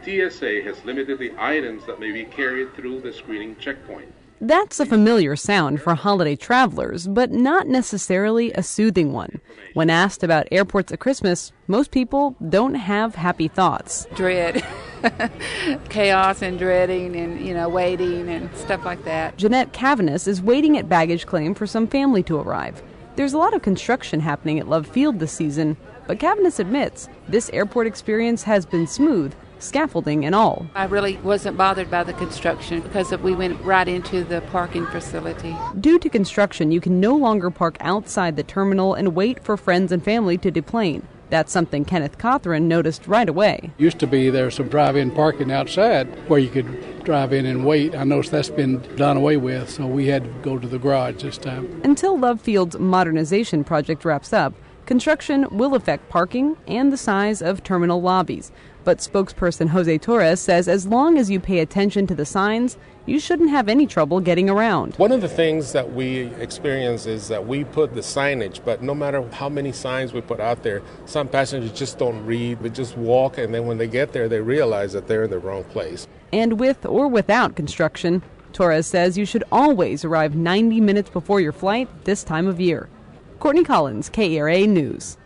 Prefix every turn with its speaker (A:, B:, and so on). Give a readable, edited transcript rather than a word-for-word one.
A: TSA has limited the items that may be carried through the screening checkpoint.
B: That's a familiar sound for holiday travelers, but not necessarily a soothing one. When asked about airports at Christmas, most people don't have happy thoughts.
C: Dread. Chaos and dreading and, waiting and stuff like that.
B: Jeanette Cavanis is waiting at baggage claim for some family to arrive. There's a lot of construction happening at Love Field this season, but Cavanis admits this airport experience has been smooth, scaffolding and all.
C: I really wasn't bothered by the construction because we went right into the parking facility.
B: Due to construction, you can no longer park outside the terminal and wait for friends and family to deplane. That's something Kenneth Cothran noticed right away.
D: Used to be there's some drive-in parking outside where you could drive in and wait. I noticed that's been done away with, so we had to go to the garage this time.
B: Until Love Field's modernization project wraps up, construction will affect parking and the size of terminal lobbies. But spokesperson Jose Torres says as long as you pay attention to the signs, you shouldn't have any trouble getting around.
E: One of the things that we experience is that we put the signage, but no matter how many signs we put out there, some passengers just don't read. They just walk, and then when they get there, they realize that they're in the wrong place.
B: And with or without construction, Torres says you should always arrive 90 minutes before your flight this time of year. Courtney Collins, KERA News.